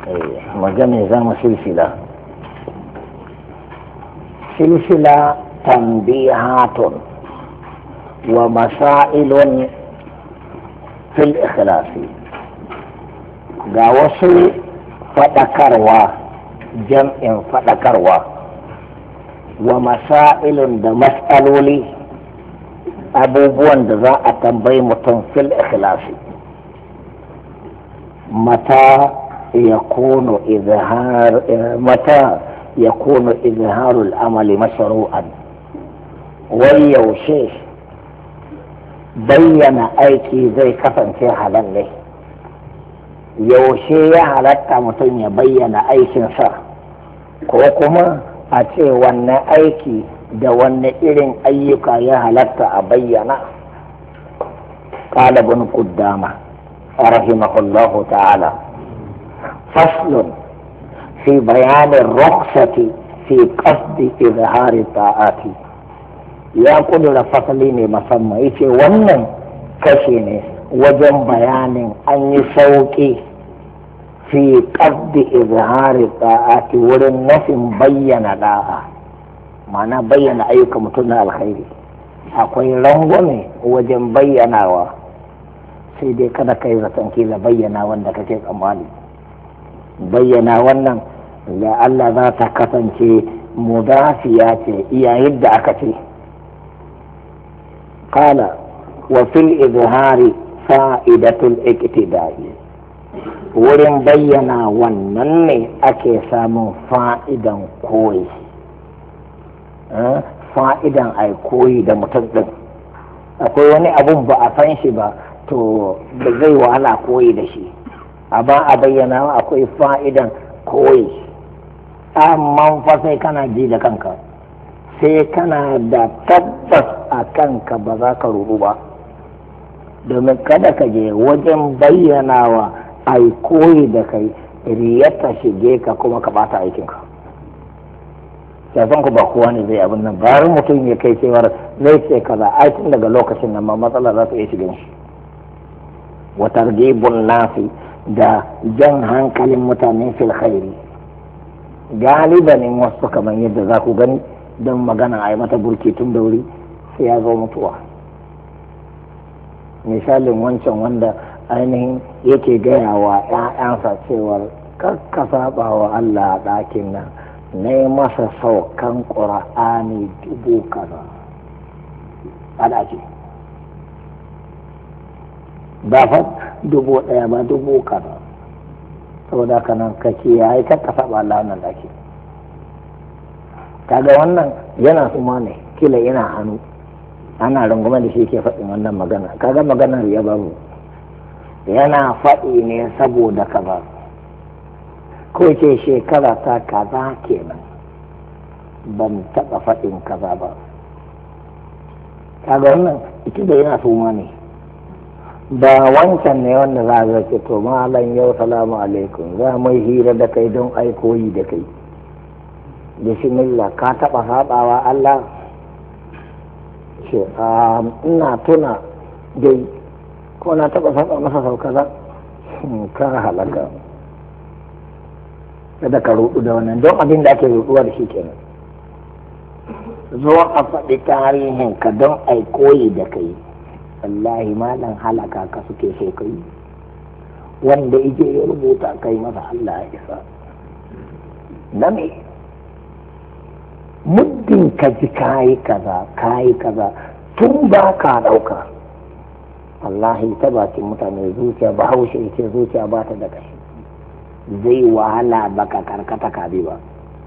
magana za mu silsila tanbihatun wa masailun fil ikhlasi. Ga wasu faɗakarwa, jam'in faɗakarwa, wa masailun da matsaloli, abubuwan da za a tambayi mutum fil ikhlasi. Mata يكون إظهار العمل مشروعا ويوشي بين أيكي زي كفن في حلال yaushe ya halatta mutum ya bayyana aikinsa ko kuma a ce wanne aiki da wanne irin ayyuka ya halatta a bayyana. قال ابن قدامة رحمه الله تعالى فصل في بيان الرخصة في قصد إظهار الطاعات. يا قدر فصلين مسمى يتي ونن كشيني وجن بيان أن يسوكي في قصد إظهار الطاعات ولن نفهم بيّن داعا معنى بيّن أيك متنا الخير akwai rangwame wajen bayyanawa, sai dai kada kai zaton kila bayyana wanda kake tsammani. Bayyana wannan da Allah za ta kasance mudafiya ce iya yadda aka ce. Kala wa fil izhari fa'idatul iqtida'i, wurin bayyana wannan ne ake samun fa'idan koyi. Fa'idan ai koyi da mutum ɗin. Akwai wani abun ba a san shi ba, to da zai wahala koyi da shi. Amma a bayyana akwai fa'idan koyi. Amma fa sai kana ji da kanka, sai kana da tabbas a kanka ba za ka rubu ba. Domin kada ka je wajen bayyanawa ai koyi da kai, riyata shige ka kuma ka bata aikinka. Shafan ku ba kowa ne zai abin nan, bayan mutum ya kai cewar zai ce kaza aikin daga lokacin nan ma matsala za ta iya shiga shi. Wa targhibun nasi, da jan hankalin mutane fil khairi. Galibanin wasu kamar yadda za ku gani, don magana a yi mata burki tun da wuri sai ya zo mutuwa. Misalin wancan wanda ainihin yake gaya wa ‘ya'yansa cewar kakka saba wa Allah a ɗakin nan, na yi masa saukan ƙura'ani 1000 kaza a ɗaki. Ba fa 1000 ba 1000 kaza. Saboda haka nan kake ya yi kakka saba Allah wannan ɗaki. Kaga wannan yana suma ne, kila yana hannu, ana rungume da shi ke faɗin wannan magana. Kaga maganar ya babu, yana faɗi ne saboda kaza, ko ce shekara ta kaza kenan ban taɓa faɗin kaza ba. Kaga wannan ita da yana suma ne, ba wancan ne wanda za a ce to malam yau salamu alaikum za mu hira da kai don aikoyi da kai. Bismillah, ka taɓa saɓawa Allah? Ce ina tuna dai ko na taɓa saɓa masa sau kaza. Ka halaka, kada ka rudu da wannan, don abin da ake ruduwa da shi kenan. Zo a faɗi tarihin ka don ai koyi da kai. Wallahi malam halaka ka suke so kai. Wanda ije ya rubuta kai masa Allah ya isa. Na me? Muddin ka ji kayi kaza tun ba ka ɗauka. Wallahi ta bakin mutane zuciya ba haushe ce zuciya ba ta da kashi. Zai wahala baka karkata kabi ba.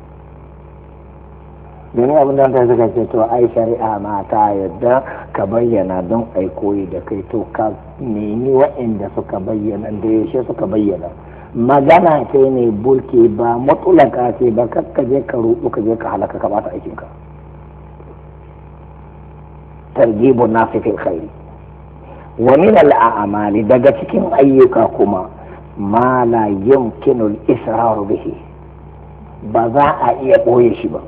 Domin abin da ta suka ce to ai shari'a ma ta yadda ka bayyana don ai koyi da kai, to ka nemi waɗanda suka bayyana da yaushe suka bayyana. Magana ce ne burke ba matulaka ce ba, kakka je ka rubu ka je ka halaka ka bata aikinka. Targhibun nasi fil khairi. Wa min al-a'mali, daga cikin ayyuka kuma ma la yumkinu al-israr bihi, ba za a iya boye shi ba.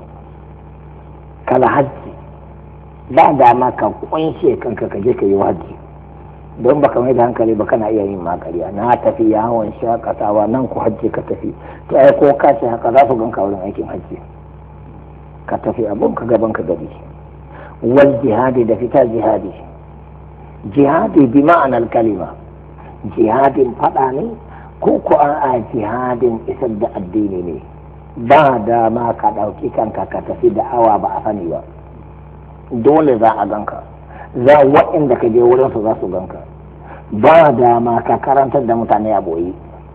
Kala hajji, ba dama ka kunshe kanka ka je ka yi hajji. don baka mai da hankali ba kana iya yin makariya. Na tafi yawon shakatawa nan ku hajji ka tafi, to ai ko ka ce haka za su ganka wurin aikin hajji, ka tafi abun ka gaban ka gari. Wal jihadi da fita jihadi, jihadi bi ma'anar kalima, jihadin fada ne ko ko a jihadin isar da addini ne. Ba dama ka ɗauki kanka ka tafi da awa ba a sani ba, dole za a ganka, za waɗanda ka je wurin su za su ganka. Ba dama ka karantar da mutane a boye,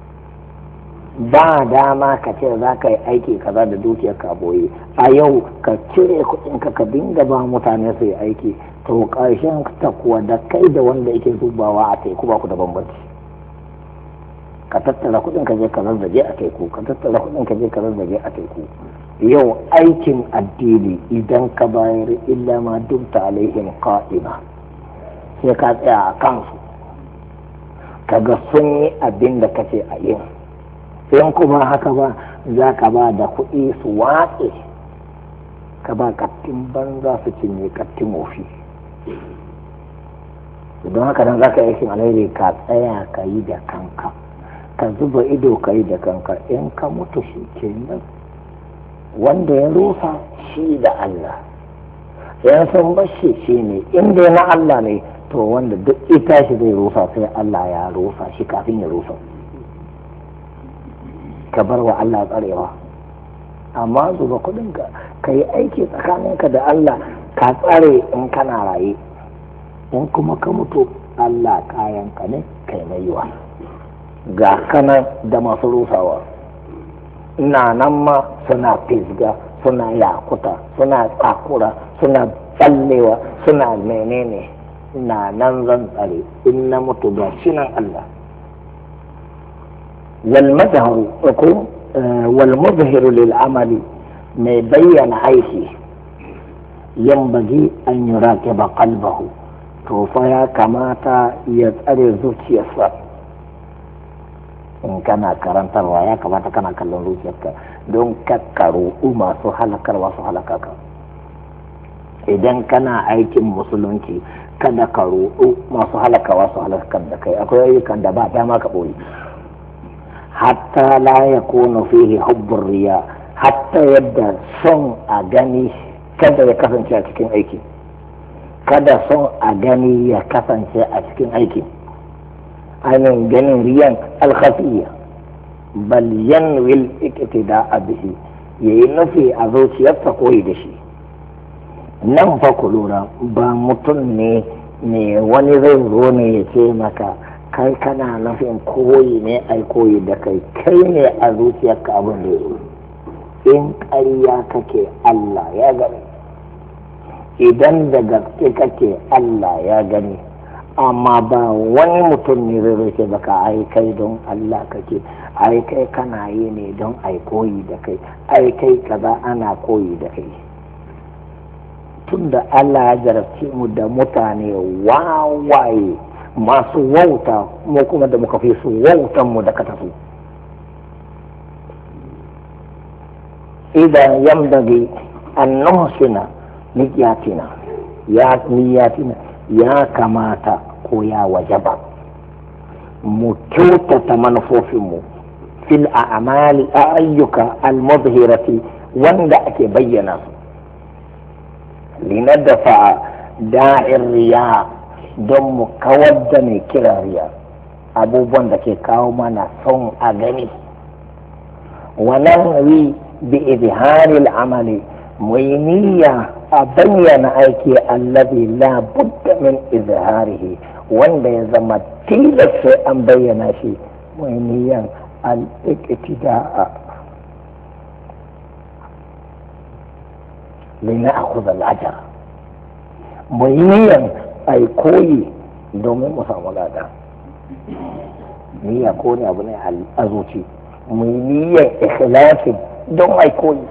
ba dama ka ce za ka yi aiki kaza da dukiyar ka boye. A yau ka cire kuɗinka ka dinga ba mutane su yi aiki, to ƙarshen ta kuwa da kai da wanda yake zubawa a teku ba ku da bambanci. Ka tattara kuɗin ka je ka zazzage a teku, ka tattara kuɗin ka je ka zazzage a teku. Yau aikin addini idan ka bayar illa ma dubta alaihim qa'ima, sai ka tsaya a kansu kaga sun yi abin da kace a yin. In kuma haka ba, za ka ba da kuɗi su watse, ka ba kattin banza su cinye kattin wofi. Don haka nan za ka yi aikin alheri ka tsaya ka yi da kanka, ka zuba ido ka yi da kanka. In ka mutu shi kenan, wanda ya rusa shi da Allah, ya san bashi shi ne, inda na Allah ne, to wanda duk ita shi zai rusa sai Allah ya rusa shi kafin ya rusa. Ka bar wa Allah tsarewa, amma zuba kudinka ka yi aiki tsakaninka da Allah, ka tsare in kana raye. In kuma ka mutu, Allah kayanka ne kai mai yiwa. Ga kanan da masu rusawa, ina nan ma suna fisga, suna yakuta, suna tsakura, suna tsallewa, suna menene. Ina nan zan tsare, in na mutu ga shi nan Allah. والمظهر للعمل ما بين عيشه ينبغي أن يراقب قلبه، توفيا كما يسأل زوجي الصف. إن كان كرنت الرواية كما كان كلون زوجيك دون ككرو ما سهلكر وسهلكك. idan kana aikin musulunci kada ka roƙo masu halaka wasu halakar da kai. Akwai ayyukan da ba dama ka ɓoye, hatta la yakunu fihi hubbur riya, hatta yadda son a gani kada ya kasance a cikin aiki, kada son a gani ya kasance a cikin aiki. Ainihin ganin riyan alkhafiyya, bal yanwil iqtida'a bihi, yayi nufi a zuciyarsa koyi da shi. Nan fa ku lura, ba mutum ne wani zai zo ne ya ce maka kai kana nufin koyi ne ai koyi da kai, kai ne a zuciyarka abin da ya. In ƙarya kake Allah ya gani, idan da gaske kake Allah ya gani. Amma ba wani mutum ne zai ce baka ai kai don Allah kake, ai kai kana yi ne don ai koyi da kai, ai kai kaza ana koyi da kai. Tunda Allah ya jarabce mu da mutane wawaye masu wauta, mu kuma da muka fi su wautan mu da katafu. Idan yambagi an nuhsina niyatina ya kamata ko ya wajaba mu kyautata manufofinmu fil a'mali a ayyuka al-mudhhirati wanda ake bayyana su, linadafa da'ir riya, don mu kawar da mai kira riya, abubuwan da ke kawo mana son a gani. Wannan wi bi izharil amali, mu yi niyya a bayyana aiki allazi la budda min izharihi, wanda ya zama tilas sai an bayyana shi. Mu yi niyyan al-iqtida'a لنأخذ الأجر، mu yi niyan ai koyi domin mu samu lada. Niyya ko ne abu ne a zuci, mu yi niyan ikhlasin don ai koyi.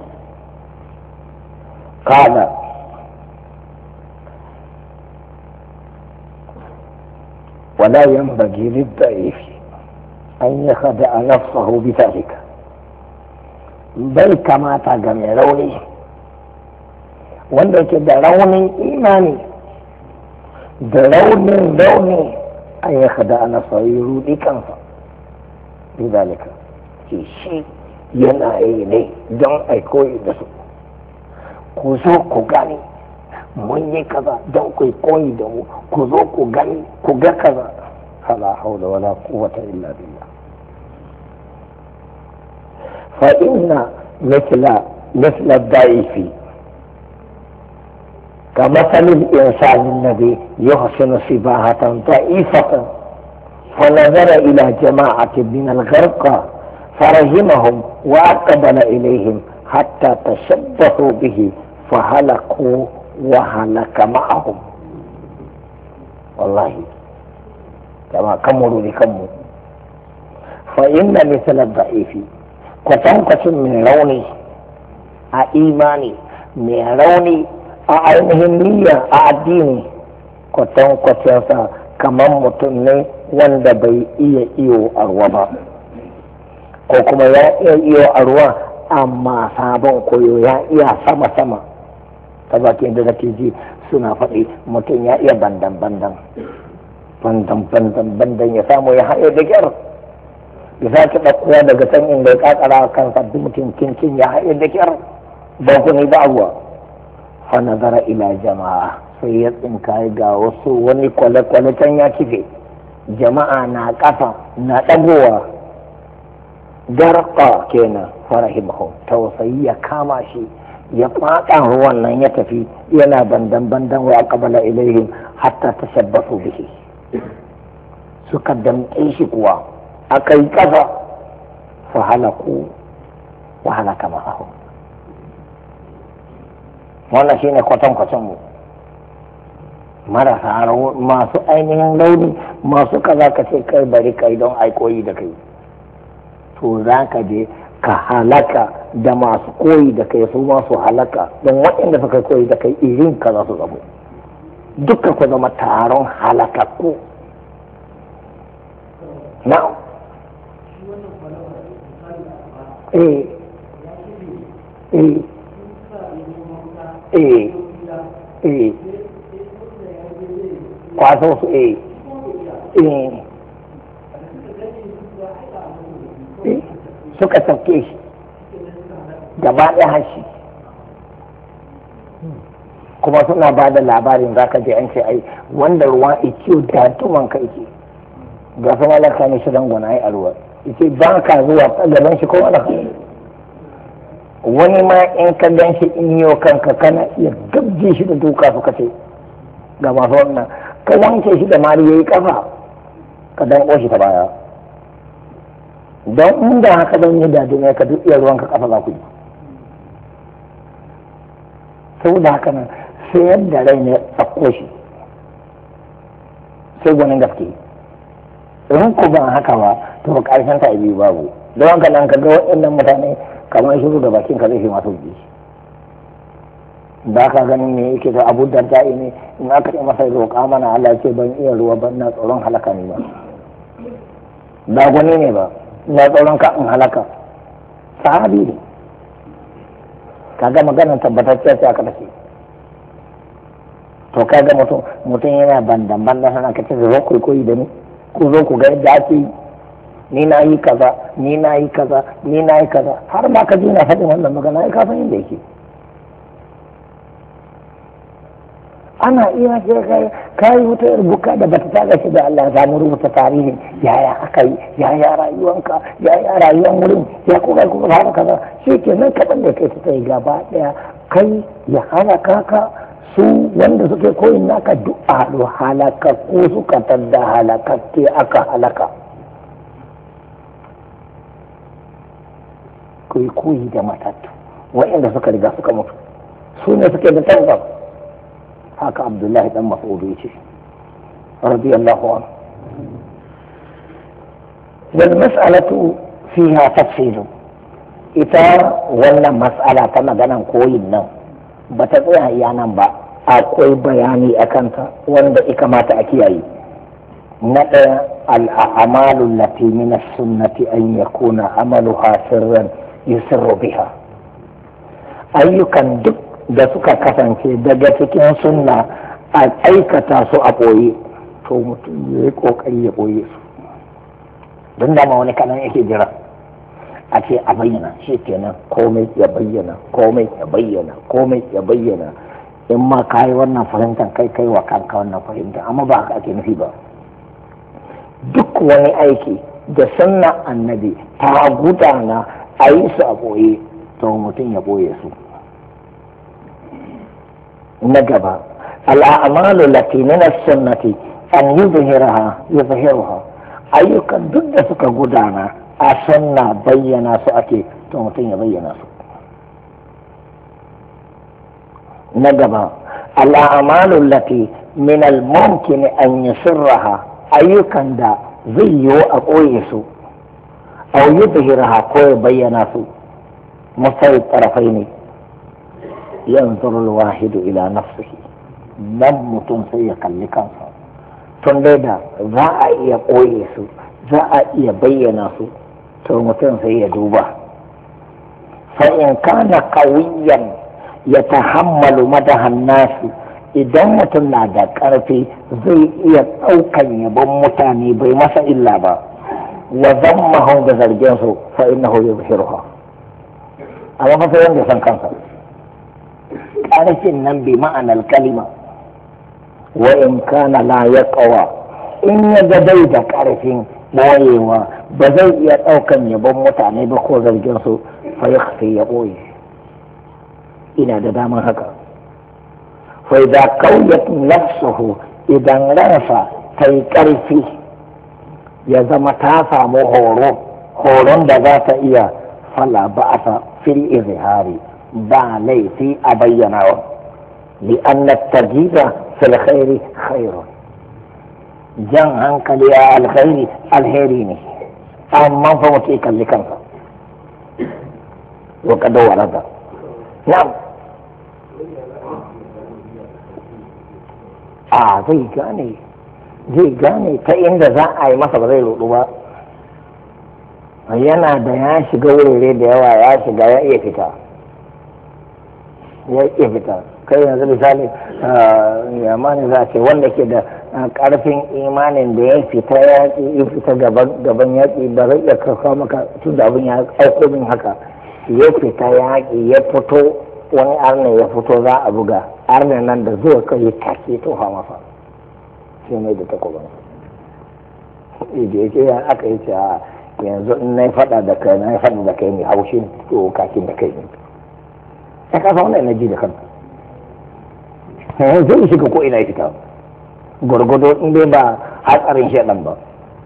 Kala wala yanbaghi lid-da'if an yakhda'a nafsahu bi dhalika, bai kamata ga mai rauni wanda ke da raunin imani da rauni an yi hada ana sayi rudi kansa bidalika ce shi yana yi ne don aikoyi da su ku zo ku gani mun yi kaza don ku koyi da mu ku zo ku gani ku ga kaza fala haula wala quwwata illa billah fa inna mithla ad-da'ifi كمثل الإنسان الذي يحسن سباحة ضعيفة فنظر إلى جماعة من الغرقى فرحمهم وأقبل إليهم حتى تشبهوا به فهلكوا وهلك معهم والله كما كملوا لكموا فإن مثل الضعيف كتنقص من روني إيماني من روني a ainihin niyya a addini kwatankwacinsa kamar mutum ne wanda bai iya iyo a ruwa ba ko kuma ya iya iyo a ruwa amma sabon koyo ya iya sama-sama ta bakin da nake ji suna faɗi mutum ya iya bandan ya samu ya haɗe da kyar ya sake ɗaukowa daga can inda ya ƙaƙara kansa mutum kincin ya haɗe da kyar ba ku ne ba ruwa fanazara ila jama'a sai ya tsinka ga wasu wani kwale-kwale can ya kife jama'a na ƙasa na ɗagowa garka kenan farahimahu tausayi ya kama shi ya faɗa ruwan nan ya tafi yana bandan wa aqbala ilaihim hatta tashabbasu bihi suka damƙe shi kuwa aka yi ƙasa fa halaku wa halaka ma'ahum wannan shine kwatan mu marasa masu ainihin launi masu kaza ka ce kai bari kai don aikoyi da kai to za ka je ka halaka da masu koyi da kai su masu halaka don waɗanda suka koyi da kai irin ka za su zamo dukkan ku zama taron halakakku na kwaso su suka sauke shi gaba ɗaya hashi kuma suna ba da labarin za ka je an ce ai wanda ruwa ikiyo da tuman ka ike ga su malaka ne shirin gwana a ruwa ike ba ka zuwa gaban shi ko wani wani ma in ka gan shi in yi kanka kana iya gabje shi da duka suka ce ga masu wannan ka wanke shi da mari ya yi kafa ka danko shi ta baya don inda haka don yi dadi ne ka duk iya ruwan ka kafa za ku yi saboda haka nan sai yadda rai ne tsakko shi sai gwanin gaske in ku ban haka ba to karshen ta biyu babu don haka nan ka ga waɗannan mutane kamar shiru da bakin ka zai fi masu ji ba ka ganin me yake da abu da da'i ne in aka ce masa roƙa mana Allah ce ban iya ruwa ban na tsoron halaka ne ba gwani ne ba na tsoron ka in halaka sahabi ne kaga maganar tabbatacciya ce aka tafi to kaga mutum yana bandan sana ka ce zo ku koyi da ni ku zo ku ga yadda ake yi ni na yi kaza ni na yi kaza ni na yi kaza har ma ka ji na faɗin wannan magana ai ka san inda yake ana iya ce kai wuta rubuka da bata taga shi da Allah za mu rubuta tarihin yaya aka yi yaya rayuwanka yaya rayuwan wurin ya kuka fara kaza shi ke nan kaɗan da kai ta yi gaba ɗaya kai ya halaka ka su wanda suke koyin naka duk a haɗu halaka ko suka tadda halakakke aka halaka koyi da matattu wa'inda suka riga suka mutu su ne suke da tabbas haka abdullahi dan mas'udu yace radiyallahu anhu wal mas'alatu fiha tafsil ita wannan mas'ala ta maganan koyin nan ba ta tsaya iya nan ba akwai bayani akan ta wanda ya kamata a kiyaye na ɗaya al'amalu lati min as-sunnati an yakuna amaluha sirran yusirru biha ayyukan duk da suka kasance daga cikin sunna a aikata su a ɓoye to mutum ya yi kokari ya ɓoye su don dama wani kanan yake jira a ce a bayyana shi kenan komai ya bayyana komai ya bayyana komai ya bayyana in ma ka yi wannan fahimtar kai wa kanka wannan fahimtar amma ba haka ake nufi ba duk wani aiki da sunna annabi ta gudana a yi su a ɓoye to mutum ya ɓoye su na gaba al'amalu lati min as-sunnati an yuzhiraha ayyukan duk da suka gudana a sunna bayyana su ake to mutum ya bayyana su na gaba al'amalu lati min al-mumkin an yusirraha ayyukan da zai yiwu a ɓoye su aw yuzhiraha ko ya bayyana su musai tarafai ne yanzuru al-wahidu ila nafsihi nan mutum sai ya kalli kansa tun dai da za a iya ɓoye su za a iya bayyana su to mutum sai ya duba fa in kana qawiyan yatahammalu madahan nasi idan mutum na da ƙarfi zai iya ɗaukan yabon mutane bai masa illa ba wa zammahu da zargin su fa innahu yuzhiruha amma fa sai wanda san kansa ƙarfin nan bi ma'anar kalima wa in kana la yaqwa in ya ga dai da ƙarfin boyewa ba zai iya ɗaukan yabon mutane ba ko zargin su fa yakhfi ya boye ina da daman haka fa idza qawiyat nafsuhu idan ransa ta yi ƙarfi ya zama ta samu horon da za ta iya fala ba'asa fil izhari ba laifi a bayyanawa li anna tarjiba fil khairi khairun jan hankali a alheri ne amma fa mutum kalli kansa wa kada warada na'am a zai gane ta inda za a yi masa ba zai rudu ba yana da ya shiga wurare da yawa ya shiga ya iya fita kai yanzu misali yamani za ce wanda ke da karfin imanin da ya fita yaƙi ya fita gaban yaƙi ba zai iya kawo maka tun da abin ya auko min haka ya fita yaƙi ya fito wani arne ya fito za a buga arne nan da zuwa kai take tofa masa sai mai da takwaban da yake ya aka yi ce yanzu in na faɗa da kai mai haushin to kakin da kai ne ya kasa wannan na ji da kanta zai shiga ko ina ya fita gwargwado in dai ba hatsarin shaɗan ba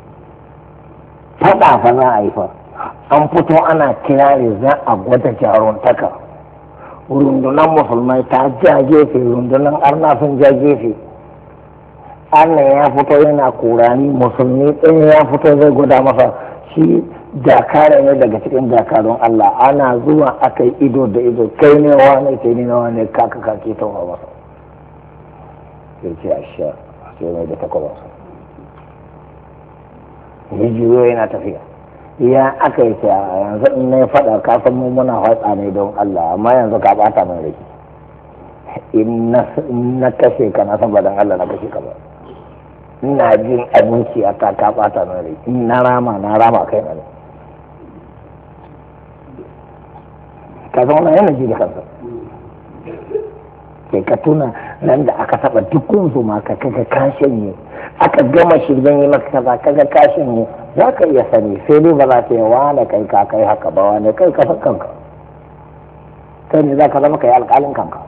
faɗa fa za a yi fa an fito ana kirari za a gwada jaruntaka rundunar musulmai ta ja gefe rundunar arna sun ja gefe arna ya fito yana kurani musulmi ɗin ya fito zai gwada masa shi dakara ne daga cikin dakarun Allah ana zuwa aka yi ido da ido kai ne wane kai ne wane kaka kake tawa masa sai ce a sha sai mai da takwabarsa hijiyo yana tafiya ya aka yi ce a yanzu in na faɗa kafin mu muna hatsa ne don Allah amma yanzu ka ɓata mai rai in na kashe ka na san ba don Allah na kashe ka ba ina jin abinci a ta ka ɓata mai rai in na rama kai na ne ka zama yana ji da kansa sai ka tuna nan da aka taba dukkan su ma ka kaga kashin ne aka gama shirgen yi maka kaza kaga kashin ne za ka iya sani sai dai ba za ta yi wane kai ka kai haka ba wane kai ka san kanka kai ne za ka zama ka yi alƙalin kanka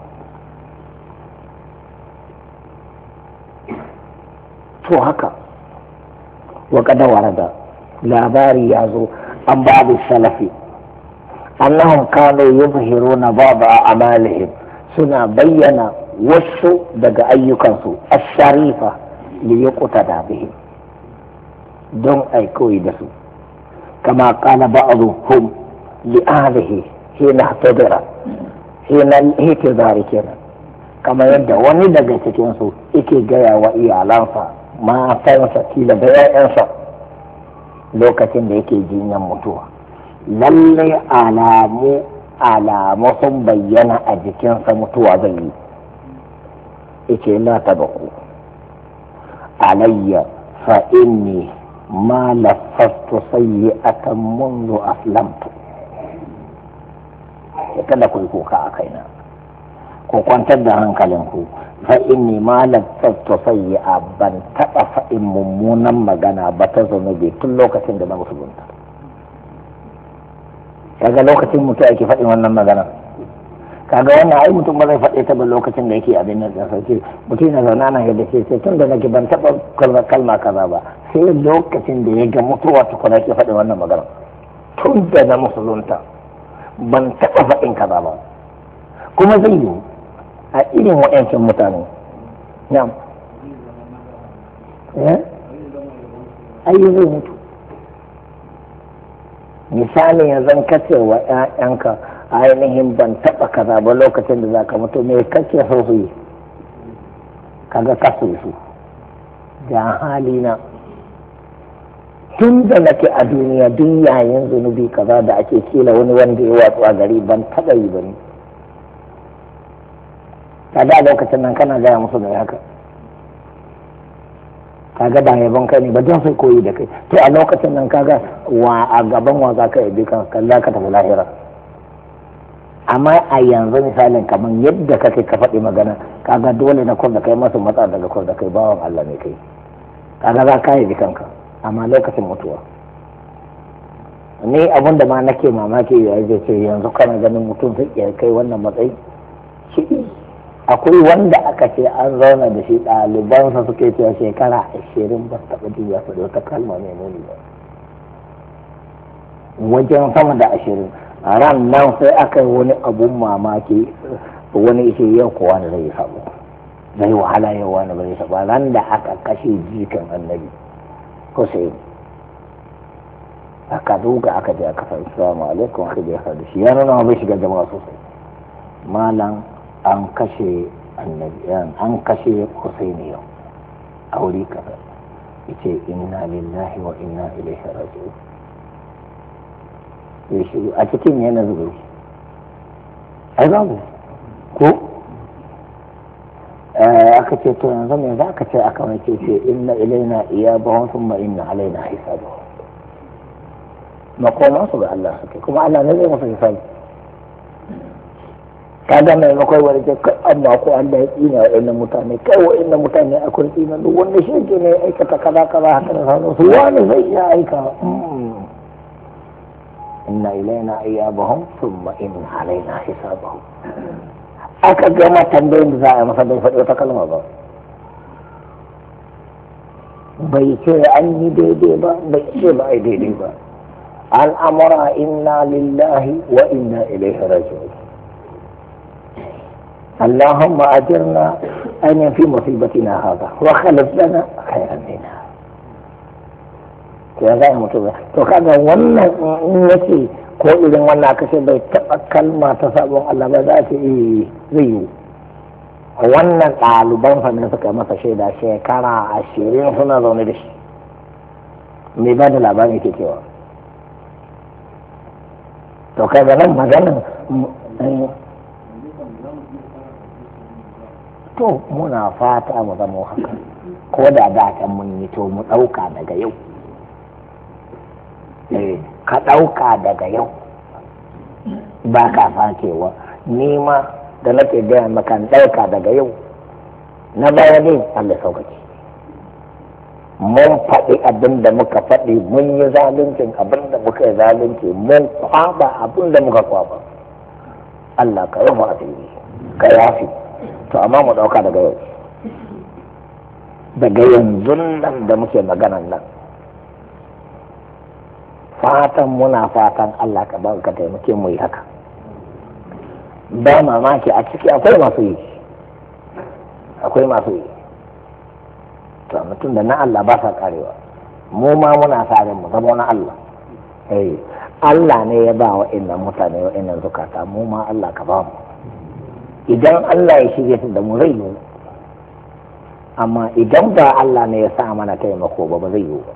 to haka wa kada warada labari ya zo an babu salafi annahum kanu yuzhiruna ba'd a'malihim suna bayyana wasu daga ayyukansu as-sharifa li yuqtada bihim don ai koyi da su kama qala ba'dhum li ahlihi hina tadara hina hitidari kenan kama yadda wani daga cikin su yake gaya wa iyalansa matansa kila da 'ya'yansa lokacin da yake jinyan mutuwa lallai alamu sun bayyana a jikinsa mutuwa zai yi ike la tabaku alayya fa inni ma lafastu sayyi'atan mundu aslamtu. Kada ku yi kuka a kaina, ku kwantar da hankalinku. Fa inni ma lafastu sayyi'a, ban taɓa faɗin mummunan magana ba ta zunubi tun lokacin da na musulunta. Kaga lokacin mutum ake faɗin wannan magana, kaga wannan ai mutum ba zai faɗe ta ba lokacin da yake abin nan da sauki. Mutum na zauna na yadda ke sai tun da nake ban taɓa kalma kaza ba, sai lokacin da ya ga mutuwa tukuna ke faɗin wannan magana. Tun da na musulunta ban taɓa faɗin kaza ba, kuma zai yi a irin waɗancan mutane. Na'am, ai zai mutu. Misali yanzu kace wa ƴaƴanka ainihin ban taɓa kaza ba lokacin da za ka mutu, me kake so su yi? Kaga kasu su ga halina tun da nake a duniya duk yayin zunubi kaza da ake kila wani wanda ya watsu a gari ban taɓa yi ba ne. Kaga a lokacin nan kana gaya musu da haka, kaga ba yabon kai ne ba don sai koyi da kai. To a lokacin nan kaga wa a gaban wa za ka yabi kan kalla ka tafi lahira. Amma a yanzu misalin kamar yadda kake ka faɗi magana, kaga dole na kur da kai masu matsa daga kur da kai bawan Allah ne kai, kaga za ka yabi kanka. Amma lokacin mutuwa ni abin da ma nake mamaki ya yi ce yanzu kana ganin mutum zai iya kai wannan matsayi. Shi akwai wanda aka ce an zauna da shi ɗalibansa suke cewa shekara 20 ba su taɓa jiya su da wata kalma mai nuni ba, wajen sama da 20. A ran nan sai aka yi wani abun mamaki, wani ishe yau kowa da zai sabo, zai wahala yau wani bai saba. Ran da aka kashe jikan annabi Hussein, aka duga aka je aka fara assalamu alaikum aka je aka da shi, ya nuna bai shiga jama'a sosai. Malam an kashe annabi, an kashe Husaini yau a wuri kaza, yace inna lillahi wa inna ilaihi raji'un. Ya shigo a cikin yana zuwa ai babu ko aka ce to yanzu me za ka ce aka mai ce inna ilaina iyabahum thumma inna alaina hisabahum. Makoma su ga Allah suke, kuma Allah ne zai masa hisabi. Kaga maimakon wani ce amma ko Allah ya tsina wa'annan mutane, kai wa'annan mutane akwai tsina duk wanda shi ke ne aikata kaza kaza haka da sauran su, wani zai iya aika. Inna ilaina iyabahum thumma inna alaina hisabahum. Aka gama tambayin da za a yi masa bai faɗi wata kalma ba, bai ce an yi daidai ba, bai ce ba ai daidai ba. Al'amura inna lillahi wa inna ilaihi raji'un. اللهم أجرنا أن في مصيبتنا هذا وخلف لنا خيرا منها. كذا متوجه. تو كذا وانا نسي كل إذا وانا كسر بيتأكل ما تصابون الله بذات زيو. وانا طالبان فمن سكر ما تشيدا شيء كان عشرين سنة ذونيش. مبادئ لاباني كتير. تو كذا لما جانا to muna fata mu zama haka, ko da can mun yi to mu ɗauka daga yau. Ka ɗauka daga yau ba ka fakewa, nima da nake gaya maka ɗauka daga yau. Na baya ne Allah sauƙaƙe, mun faɗi abin da muka faɗi, mun yi zaluncin abin da muka yi zalunci, mun kwaba abin da muka kwaba. Allah ka rufa asiri, ka yafi. To amma mu ɗauka daga yau, daga yanzu nan da muke maganan nan, fatan muna fatan Allah ka ba ka taimake mu yi haka. Ba mamaki a ciki akwai masu yi, to mutum da na Allah ba sa karewa, mu ma muna sa mu zama na Allah. Allah ne ya ba wa innan mutane wa innan zukata, mu ma Allah ka ba mu. Idan Allah ya shirya da mu zai yiwu, amma idan ba Allah ne ya sa mana taimako ba zai yiwu ba.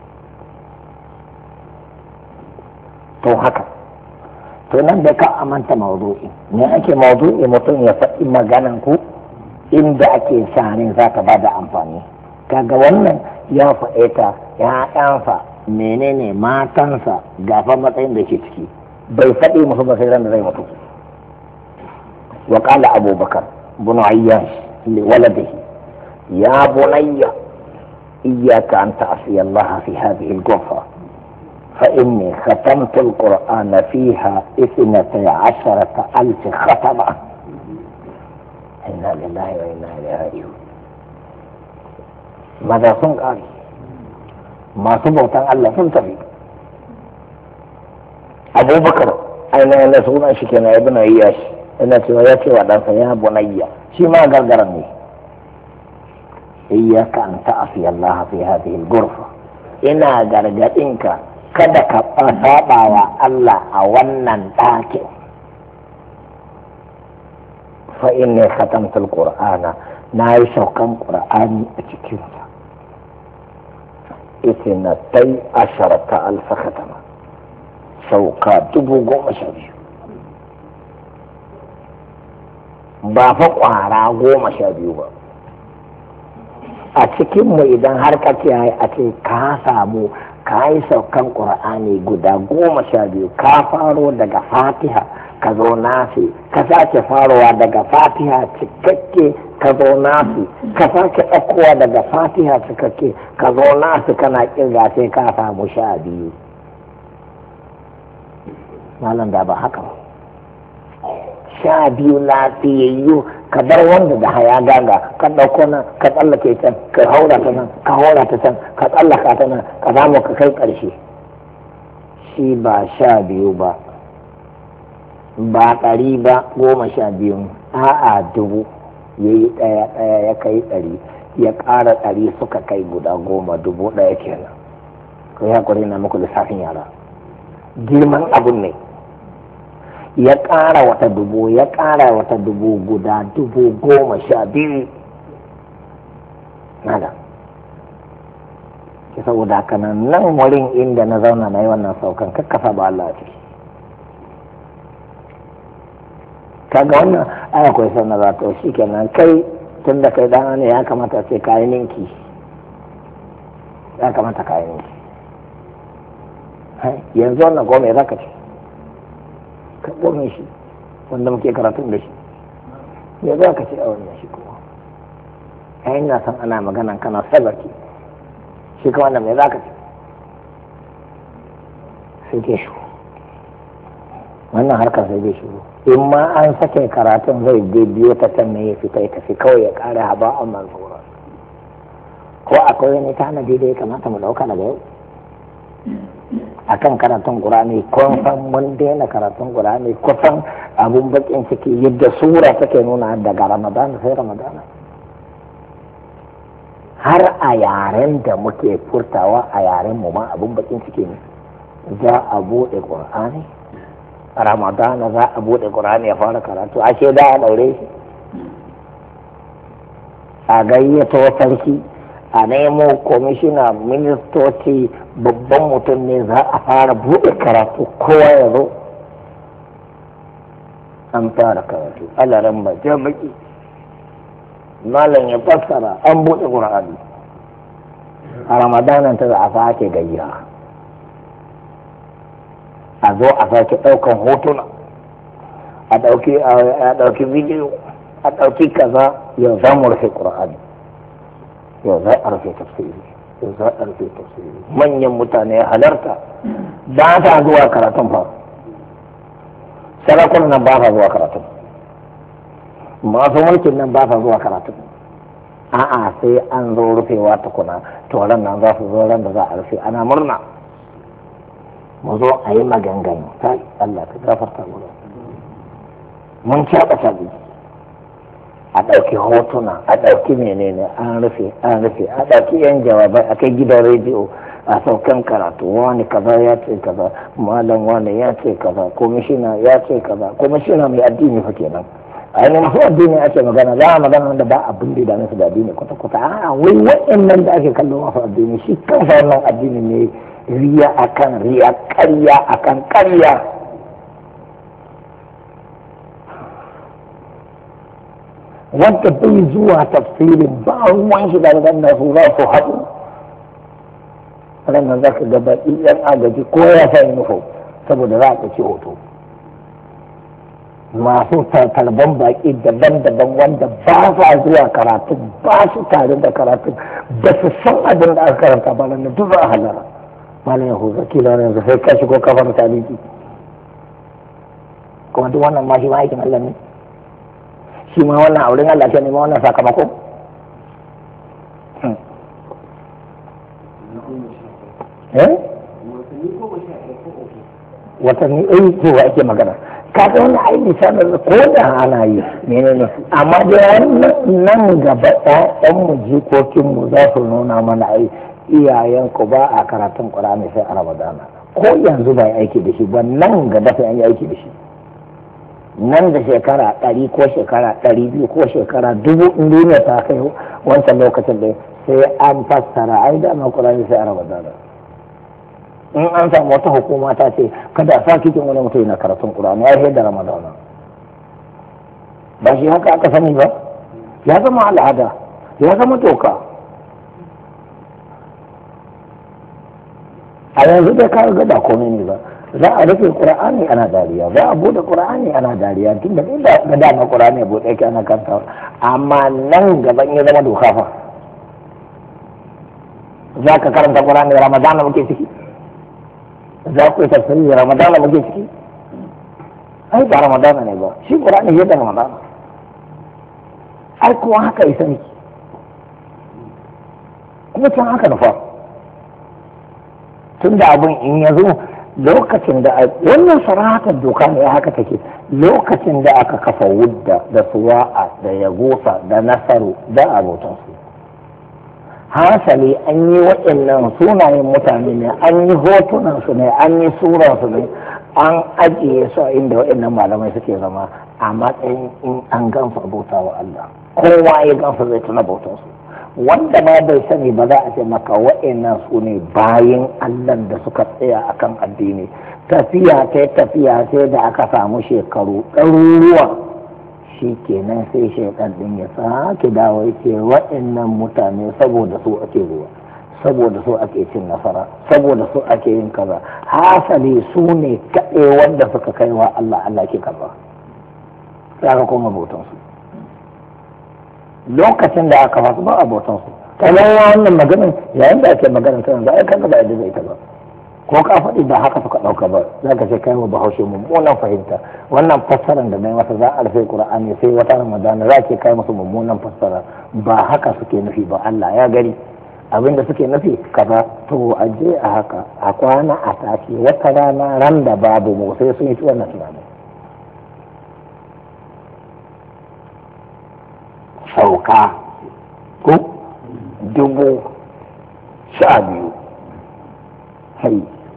To haka, to nan da ka amanta maudu'i, ne ake maudu'i mutum ya faɗi maganan ku inda ake shanin za ta ba da amfani, kaga wannan ya faɗeta ya ƴansa menene matansa gafa matsayin da ke ciki bai faɗi musu ba sai ran da zai mutu wa qala abubakar bin ayyash li waladihi ya bunayya iyyaka an ta'si Allah fi hadhihi al-ghurfa fa inni khatamtu al-Qur'ana fiha 12,000 khatama. Inna lillahi wa inna ilaihi raji'un. Maza sun ƙare, masu bautan Allah sun tafi. Abubakar ainihin na suna shi kenan ibn Ayyash ina cewa ya ce wa ɗansa ya bunayya shi ma gargaran ne. Iyyaka an ta'asi Allah fi hadhihi al-ghurfa, ina gargadinka kada ka saba wa Allah a wannan ɗakin. Fa inni khatamtu al-Qur'ana, na yi saukan Qur'ani a cikinsa. 12,000 khatama, sauka 12,000, ba fa ƙwara 12 ba. A cikinmu idan har ka kiyaye a ce ka samu ka yi saukan ƙur'ani guda 12, ka faro daga fatiha ka zo nasi, ka sake farowa daga fatiha cikakke ka zo nasi, ka sake ɗaukowa daga fatiha cikakke ka zo nasi, kana ƙirga sai ka samu 12. malam da ba haka ba, 12 lafiyayyu, ka bar wanda da haya gaga ka ɗauko nan ka tsallake can ka haura ta nan ka haura ta can ka tsallaka ta nan ka samu ka kai ƙarshe. Shi ba 12 ba, ba 100 ba, 12, a'a 1000. Ya yi ɗaya ya kai 100, ya ƙara 100 suka kai guda 10, 1000 kenan. Kai hakuri na muku lissafin yara, girman abun ne. Ya ƙara wata 1000, ya ƙara wata 1000, guda 12,000. Nada. Ki saboda haka nan wurin inda na zauna na yi wannan saukan kakkafa ba Allah ce. Kaga wannan aya akwai sannan za ta shi kenan kai tun da kai dana ne ya kamata sai kayi ninki. Ya kamata kayi ninki. Yanzu wannan gome za ka ce. Ka gome shi wanda muke karatun da shi. Ya za ka ce a wannan shi kuma. Yayin na san ana maganan kana sabaki. Shi ka wannan mai za ka ce. Sai ke shi. Wannan harkar sai zai shigo. In ma an sake karatun zai biyo ta can ne ya fita ya tafi kawai ya kare haba a mansura. Ko akwai wani tanadi da ya kamata mu dauka daga yau akan karatun Qur'ani, kun san mun daina karatun Qur'ani kusan abun bakin ciki yadda sura take nuna daga Ramadan sai Ramadan. Har a yaren da muke furtawa a yaren mu ma abun bakin ciki ne. Za a bude Qur'ani Ramadana, za a bude Qur'ani ya fara karatu, ashe da a daure shi, a gayyato sarki, a nemo komishina, ministoci, babban mutum ne za a fara bude karatu, kowa ya zo. An fara karatu, alaran ba jami'i, malam ya fassara, an bude Qur'ani. A Ramadana ta za a sake gayya, a zo a sake ɗaukan hotuna, a ɗauki bidiyo, a ɗauki kaza. Yau za mu rufe Qur'ani, yau za a rufe tafsiri, yau za a rufe tafsiri. Manyan mutane halarta ba ta zuwa karatun fa, sarakun nan ba ta zuwa karatun, masu mulkin nan ba ta zuwa karatun. A'a sai an zo rufewa tukuna, to ran nan za su zo ran da za a rufe, ana murna. Mu zo a yi maganganu, ta Allah ta gafarta mu. Mun caɓa caɓi, a ɗauki hotuna, a ɗauki menene, an rufe, a ɗauki yan jawabai, a kai gidan rediyo, a saukan karatu, wani kaza ya ce kaza, malam wani ya ce kaza, komishina ya ce kaza, komishina mai addini fa kenan. A yi masu addini ake magana, za a magana da ba abin da idanun su da addini kwata-kwata. A'a wai waɗannan da ake kallon masu addini, shi kansa wannan addini ne. Riya akan riya, ƙarya akan ƙarya. wanda bai zuwa tafsirin ba ruwan shi da da su za su haɗu ranar za ka gaba yan agaji ko ya sa nufo saboda za a ɗauki hoto masu tarban baƙi daban-daban wanda ba sa zuwa karatu ba su tare da karatu ba su san abin da aka karanta ba nan duk za a halara malam ya huza kila yanzu sai ka shigo kafar taliki kuma duk wannan ma shi ma aikin Allah ne shi ma wannan auren Allah ke nema wannan sakamako watanni ko ake magana kaga wani aini sanar ko da ana yi menene amma da nan gaba ɗayan mu jikokin mu za su nuna mana ai iyayen ku ba a karatun Qur'ani sai a Ramadana ko yanzu ba aiki da shi ba nan gaba sai an yi aiki da shi nan da shekara 100 ko shekara 200 ko shekara 1000 in duniya ta kai wancan lokacin da sai an fassara ai da Qur'ani sai a Ramadana in an samu wata hukuma ta ce kada sa kikin wani mutum na karatun Qur'ani ya da Ramadana ba shi haka aka sani ba ya zama al'ada ya zama doka a yanzu da ka ga da komai ne ba za a rufe Qur'ani ana dariya za a bude Qur'ani ana dariya tun da inda da dama Qur'ani ya bude yake ana kanta amma nan gaban ya zama doka fa za ka karanta Qur'ani Ramadana muke ciki za ku yi tafsiri Ramadana muke ciki ai ba Ramadana ne ba shi Qur'ani ya da Ramadana ai kuma haka isa ne kuma can haka nufa tun da abin in ya zo lokacin da wannan sarahatar doka ne haka take lokacin da aka kafa wudda da suwa'a da yagosa da nasaru da abotansu hasali an yi waɗannan sunayen mutane ne an yi hotunansu ne an yi suransu ne an ajiye su a inda waɗannan malamai suke zama a matsayin in an gansu bauta wa Allah kowa ya gansu zai tuna bautarsu wanda ma bai sani ba za a ce maka waɗannan su ne bayan Allah da suka tsaya akan addini tafiya sai da aka samu shekaru ɗaruruwa shi kenan sai shaitan din ya sake dawo yake waɗannan mutane saboda su ake ruwa saboda su ake cin nasara saboda su ake yin kaza hasali su ne kaɗai wanda suka kai wa Allah ke kaza sai aka koma bautansu lokacin da aka fasu ba a bautansu kamar wannan maganin yayin da ake maganin ta yanzu ai kaga ba yadda zai ta ba ko ka faɗi ba haka suka ɗauka ba za ka ce kai wa bahaushe mummunan fahimta wannan fassarar da mai masa za a rufe Qur'ani sai wata Ramadana za ke kai musu mummunan fassara ba haka suke nufi ba Allah ya gani abinda suke nufi kaza to a je a haka a kwana a tashi wata rana ran da babu mu sai sun yi wannan tunani sauka ko 12,000 hai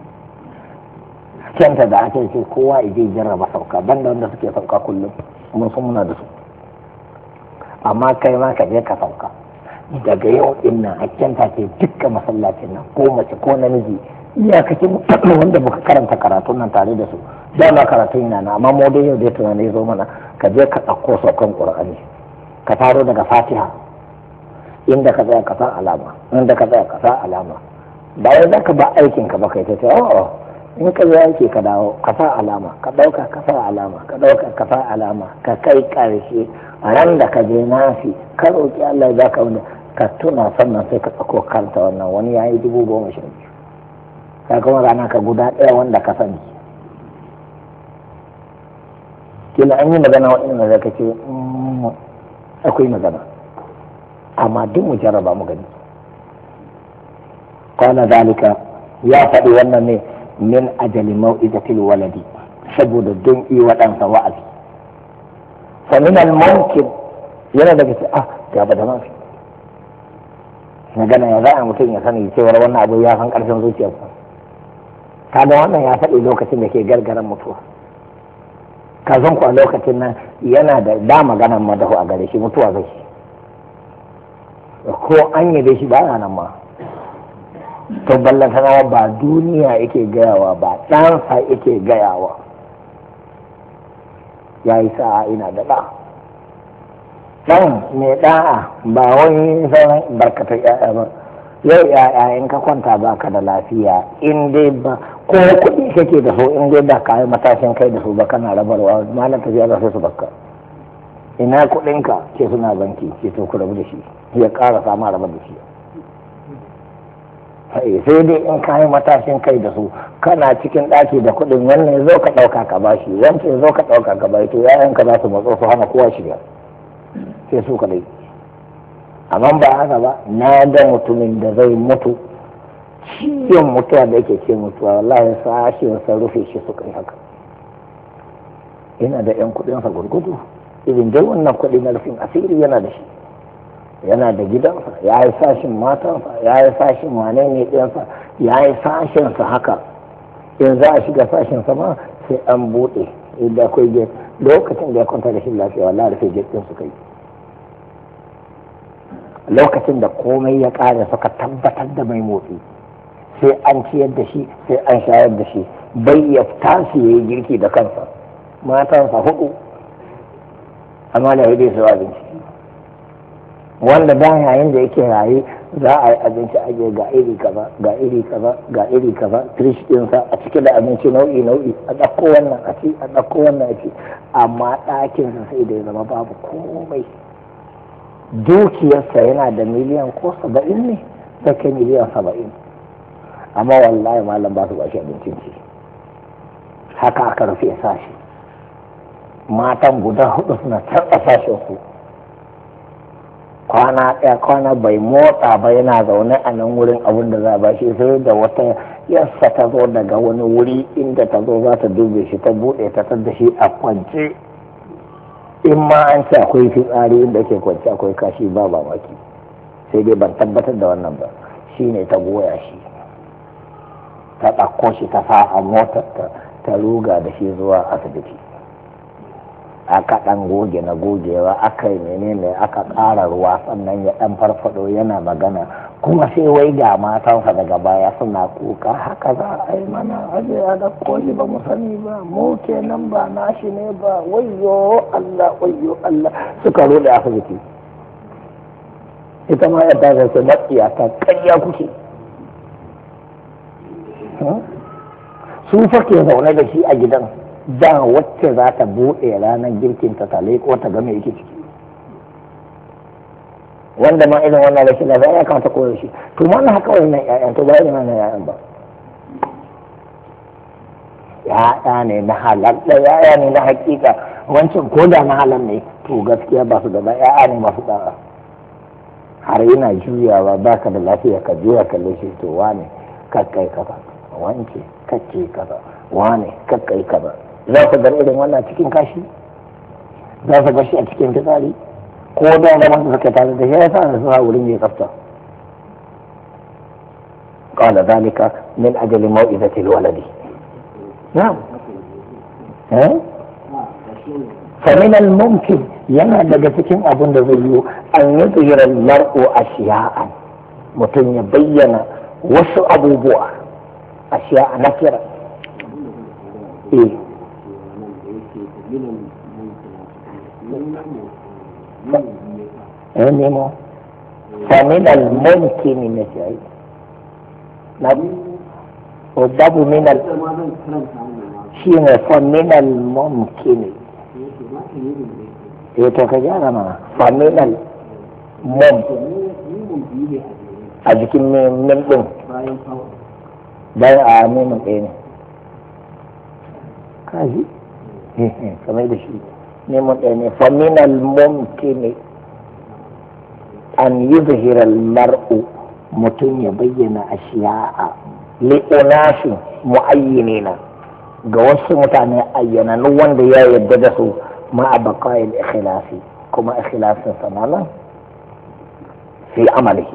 kyanta da ake ce kowa ije jarraba sauka banda wanda suke sauka kullum mun san muna da su amma kai ma ka je ka sauka daga yau din nan kyanta ce dukkan masallacin nan ko mace ko namiji iyakacin wanda muka karanta karatun nan tare da su dama karatun yana na amma mu dai yau dai tunani zo mana ka je ka ɗauko saukan Qur'ani ka faro daga Fatiha inda ka tsaya ka sa alama inda ka tsaya ka sa alama ba wai zaka ba aikin ka ba kai ta ce in ka zo yake ka dawo ka sa alama ka ɗauka ka sa alama ka ɗauka ka sa alama ka kai ƙarshe a ran da ka je nafi ka roƙi Allah ya ka wani ka tuna sannan sai ka tsako kanta wannan wani ya yi 12,000 ka kuma rana ka guda ɗaya wanda ka sani kila an yi magana waɗanda da ka ce akwai magana amma duk mu jarraba mu gani kwana dalika ya faɗi wannan ne min ajali mau'izatil waladi saboda don yi waɗansa wa'azi fa min al-mumkin yana daga ce gaba da mafi magana ya za a mutum ya sani cewar wannan abu ya san ƙarfin zuciyarsa kaga wannan ya faɗi lokacin da ke gargaran mutuwa kazan ku a lokacin nan yana da maganan madahu a gare shi mutuwa zai ko an yi shi ba nan ma to ballantana ba duniya yake gayawa ba ɗansa yake gayawa ya yi sa'a ina da ɗa ɗan mai ɗa'a ba wani sauran barkatar ƴaƴa ba. Yau ƴaƴa in ka kwanta ba ka da lafiya in dai ba ko kuɗi kake da su in dai ba ka yi matashin kai da su ba kana rabarwa malam tafiya za su bakka. Ina kuɗinka ke suna banki ke to ku rabu da shi ya ƙara sama rabar da shi. Sai dai in ka yi matashin kai da su kana cikin ɗaki da kuɗin wannan zo ka ɗauka ka bashi wancan zo ka ɗauka ka bashi to ƴaƴanka za su matso su hana kowa shiga sai su kaɗai. Amma ba haka ba na ga mutumin da zai mutu ciwon mutuwa da yake ce mutuwa wallahi sashen sa rufe shi suka yi haka. Yana da ƴan kuɗinsa gurgudu irin dai wannan kuɗi na rufin asiri yana da shi, yana da gidansa, ya yi sashin matansa, ya yi sashin wane ne ɗinsa, ya yi sashinsa haka. In za a shiga sashinsa ma sai an buɗe idan akwai gate lokacin da ya kwanta da shi lafiya wallahi rufe gate ɗin suka yi. Lokacin da komai ya ƙare suka tabbatar da mai motsi sai an ciyar da shi sai an shayar da shi bai ya tashi ya yi girki da kansa matansa 4 amma da ya su abinci wanda da yayin da yake raye za a yi abinci aje ga iri kaza ga iri kaza ga iri kaza trish ɗinsa a cike da abinci nau'i nau'i a ɗauko wannan a ci a ɗauko wannan a ci amma ɗakinsa sai da ya zama babu komai. Dukiyarsa yana da miliyan ko 70 ne da kai miliyan 70 amma wallahi malam ba su ba shi abincin ci haka aka rufe sashi matan guda 4 suna tarɓa sashen su kwana ɗaya kwana bai motsa ba yana zaune a nan wurin abin da za a bashi sai da wata yarsa ta zo daga wani wuri inda ta zo za ta dube shi ta buɗe ta tar da shi a kwance. In ma an ce akwai fitsari inda ke kwanci akwai kashi ba mamaki sai dai ban tabbatar da wannan ba shi ne ta goya shi ta ɗauko shi ta sa a motar ta ruga da shi zuwa asibiti aka ɗan goge na gogewa aka yi menene aka ƙara ruwa sannan ya ɗan farfado yana magana kuma sai wai ga matansa daga baya suna kuka haka za a yi mana aje a da koyi ba mu sani ba mu kenan ba nashi ne ba wayyo Allah suka rode asibiti ita ma yadda da su matsiya ta ƙarya kuke su fa ke zaune da shi a gidan da wacce za ta buɗe ranar girkin ta leƙo ta game yake ciki wanda ma irin wannan rashin lafiya ya kamata koyar shi to ma na haka wani nan ƴaƴan to ba irin wannan ƴaƴan ba ƴaƴa ne na halal da ƴaƴa ne na hakika wancan ko da na halal ne to gaskiya ba su da ba ƴaƴa ne masu ɗa'a har yana juyawa baka da lafiya ka juya kalle shi to wane kakkai kaza wance kacce kaza wane kakkai kaza za ka ga irin wannan cikin kashi za ka ga shi a cikin fitsari ko da zaman da suka tare da shi ya sa da suna wurin mai tsafta qala zalika min ajli mau'izati alwaladi na'am fa min almumkin yana daga cikin abin da zai yi an yuzhira almar'u ashiya'an mutum ya bayyana wasu abubuwa ashiya'a nakira nemo فمن الممكن نشأي وباب من شين فمن الممكن يتكجار ما فمن الممكن أجيك من دم باي آمي من إيه كاجي كما يدشي نمون إيه فمن الممكن أن يظهر المرء متن يبين أشياء لأناس معينين جوس متعني أينا نوان ديا يددسوا مع بقاء الإخلاص كما إخلاص سمالا في عمله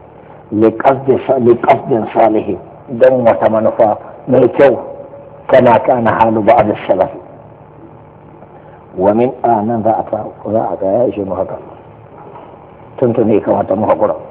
لقصد صالح دم وتمنفى ميتو كما كان حال بعض السلف ومن آن ذات يا شيخ مهتم tuntuni kamata mu haƙura